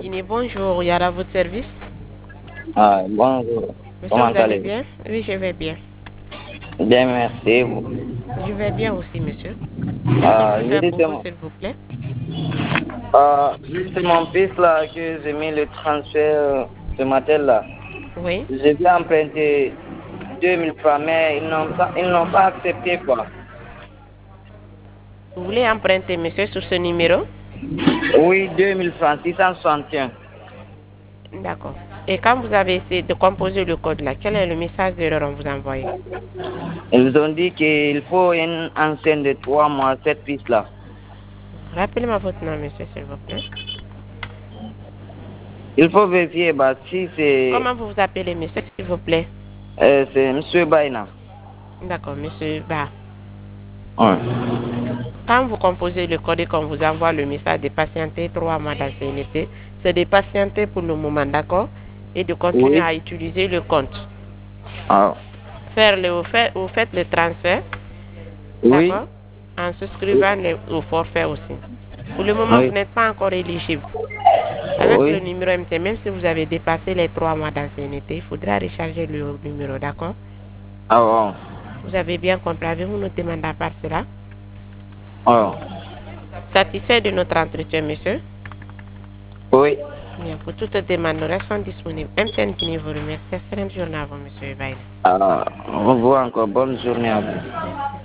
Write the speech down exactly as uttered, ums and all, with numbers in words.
Guinée, bonjour, Yara, votre service. Ah, bonjour. Monsieur, Comment vous allez allez-vous? bien? Oui, je vais bien. Bien, merci. Vous. Je vais bien aussi, monsieur. Que Ah, puis-je je faire dis pour c'est vous, mon, s'il vous plaît? ah, c'est mon fils là que j'ai mis le transfert ce matin là. Oui. J'ai bien emprunté deux mille francs, mais ils n'ont pas, ils n'ont pas accepté quoi. Vous voulez emprunter, monsieur, sur ce numéro? Oui, deux mille francs, six cent soixante et un. D'accord. Et quand vous avez essayé de composer le code là, quel est le message d'erreur qu'on vous a envoyé? Ils ont dit qu'il faut une enceinte de trois mois, cette piste là. Rappelez-moi votre nom, monsieur, s'il vous plaît. Il faut vérifier bah, si c'est Comment vous vous appelez, monsieur, s'il vous plaît? euh, c'est Monsieur Baina. D'accord, monsieur Ba. Ouais. Quand vous composez le code et qu'on vous envoie le message de patienter trois mois d'ancienneté, c'est de patienter pour le moment, d'accord? Et de continuer Oui. à utiliser le compte. Ah. Faire le, vous, faites, vous faites le transfert, Oui. d'accord? En souscrivant le, au forfait aussi. Pour le moment, Oui. vous n'êtes pas encore éligible. Avec Oui. le numéro M T, même si vous avez dépassé les trois mois d'ancienneté, il faudra recharger le numéro, d'accord? Ah bon. Vous avez bien compris, avez-vous nous demandé à part cela? Ah. Satisfait de notre entretien, monsieur? Oui. Bien, pour toute demande, nous restons disponibles. M T N Guinée vous remercie. Excellente journée à vous, monsieur Baye. Ah, au revoir encore. Bonne journée à vous. Merci.